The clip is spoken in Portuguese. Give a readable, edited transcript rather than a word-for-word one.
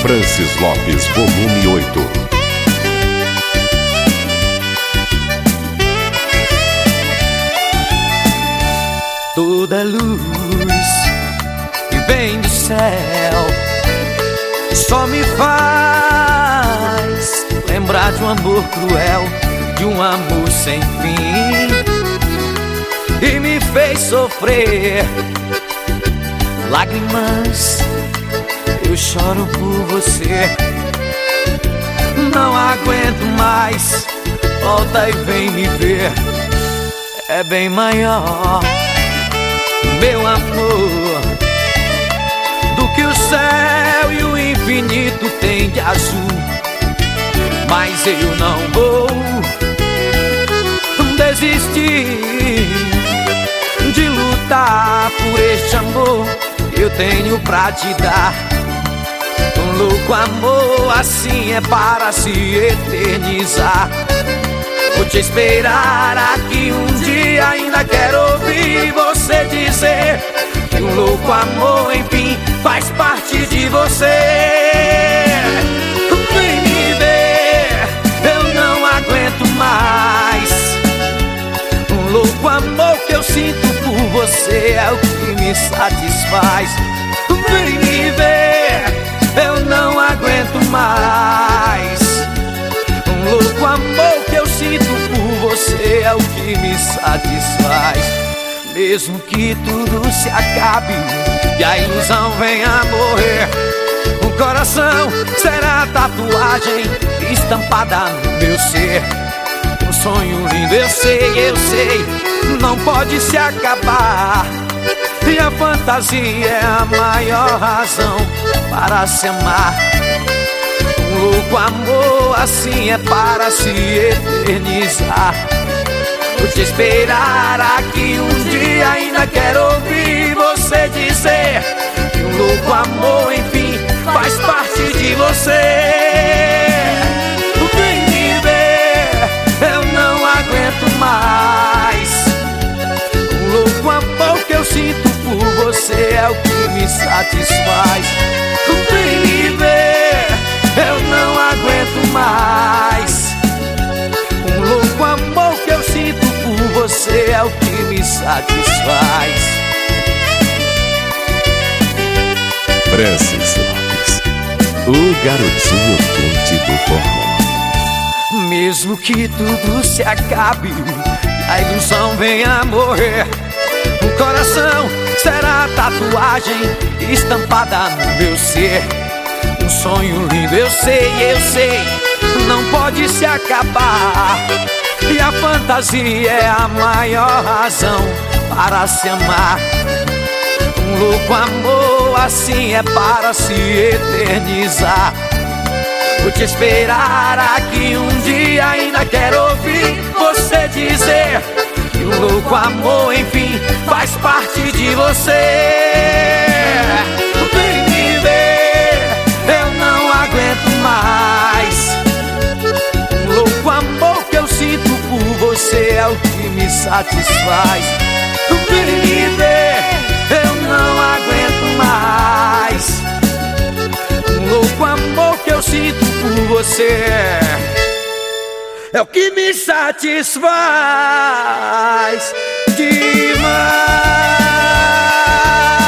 Francis Lopes, volume 8. Toda luz que vem do céu só me faz lembrar de um amor cruel, de um amor sem fim, e me fez sofrer lágrimas. Eu choro por você, não aguento mais. Volta e vem me ver, é bem maior, meu amor, do que o céu e o infinito tem de azul. Mas eu não vou desistir de lutar por este amor que eu tenho pra te dar. Um louco amor assim é para se eternizar. Vou te esperar aqui um dia, ainda quero ouvir você dizer que um louco amor, enfim, faz parte de você. Vem me ver, eu não aguento mais. Um louco amor que eu sinto por você é o que me satisfaz. Vem me ver, eu não aguento mais. Um louco amor que eu sinto por você é o que me satisfaz. Mesmo que tudo se acabe e a ilusão venha a morrer, um coração será tatuagem estampada no meu ser. Um sonho lindo, eu sei, não pode se acabar. E a fantasia é a maior razão para se amar. Um louco amor assim é para se eternizar. Vou te esperar aqui um dia, ainda quero ouvir você dizer que um louco amor, enfim, faz parte de você. Vem me ver, eu não aguento mais. Um louco amor que eu sinto por você é o que me satisfaz. Vem me ver, eu não aguento mais. Um louco amor que eu sinto por você é o que me satisfaz. Francis Lopes, o garotinho quente do forró. Mesmo que tudo se acabe, a ilusão venha a morrer, um coração será tatuagem estampada no meu ser. Um sonho lindo, eu sei, não pode se acabar. E a fantasia é a maior razão para se amar. Um louco amor assim é para se eternizar. Vou te esperar aqui um dia, ainda quero ouvir você dizer que um louco amor, enfim, faz parte de você. Vem me ver, eu não aguento mais. Um louco amor que eu sinto por você é o que me satisfaz. Vem me ver, eu não aguento mais. Um louco amor que eu sinto por você é o que me satisfaz demais.